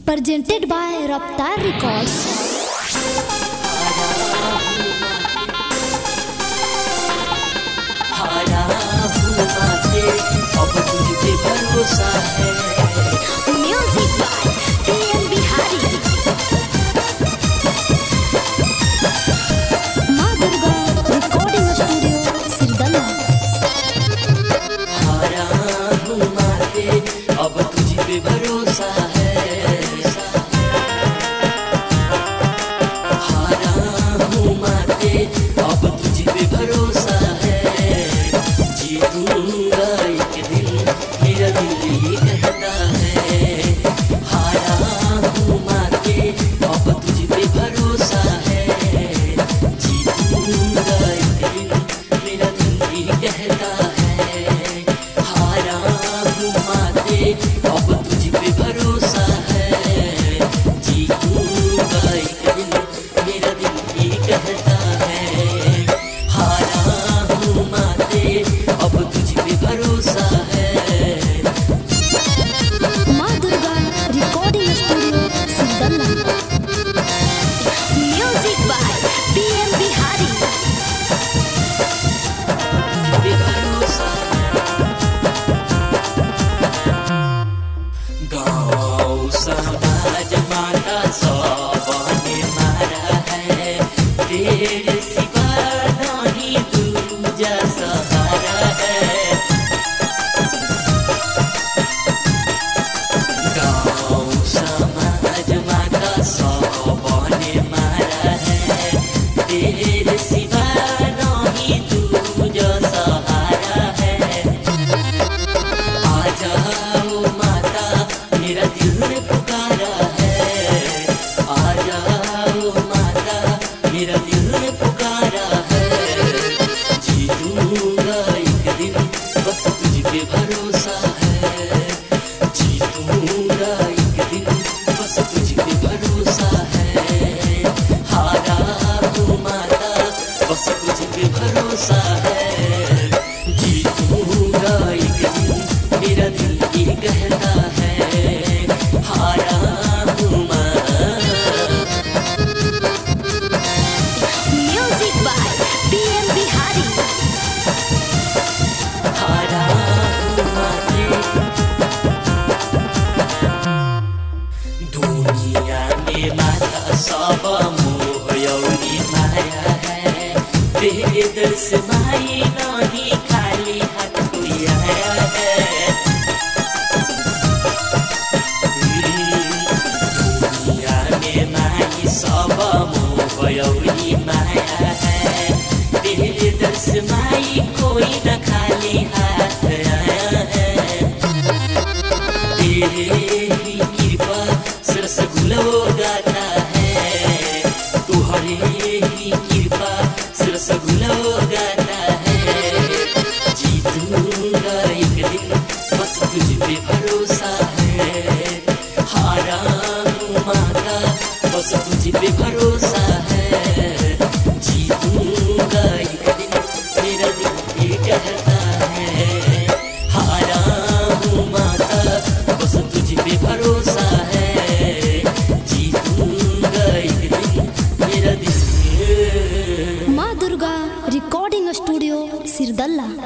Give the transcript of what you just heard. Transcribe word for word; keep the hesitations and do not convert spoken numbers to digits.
Presented by Raftar Records. Music by P M Bihari. माँ Durga recording studio Sirdala. हारा हूँ माते अब तुझ पे भरोसा है। हारा हूँ माते अब तुझ पे भरोसा है। जीतूंगा एक दिन मेरा दिल ये कहता है। हारा हूँ माते अब तुझ पे भरोसा है। जीतूंगा एक दिन मेरा दिल ये कहता है। हारा हूँ माते अब तुझ पे भरोसा है। जीतूंगा एक दिन मेरा दिल ये कहता है। हारा हूँ माते अब तुझ पे भरोसा है। Maa Durga recording studio Sirdala. Music by P M Bihari. बेभरोसा गाँव समाज माता सबने मारा है। तेरे सिवा नहीं दूजा सहारा है। गाँव समाज माता सबने मारा है। तेरे सिवा नहीं दूजा सहारा है। आ जाओ माता मेरा दिल ने पुकारा है। आ जाओ माता मेरा दिल ने पुकारा है। जीतूंगा एक दिन बस तुझ पे भरोसा है। जीतूंगा एक दिन बस तुझ पे भरोसा है। हारा हूँ माता बस तुझ पे भरोसा है। जीतूंगा एक दिन मेरा दिल ये कहता है। हारा हूँ माँ Music by P M Bihari. हारा हूँ माते दुनिया में माता सब मोह यौनी माया है। तेरे दर्श माई नहीं खाली हाथ कोई आया है। दुनिया में माई सब मोह यौनी माया है। तेरे दर्श माई कोई न खाली हाथ आया है। तेरे ही कृपा सरस गुलो गाता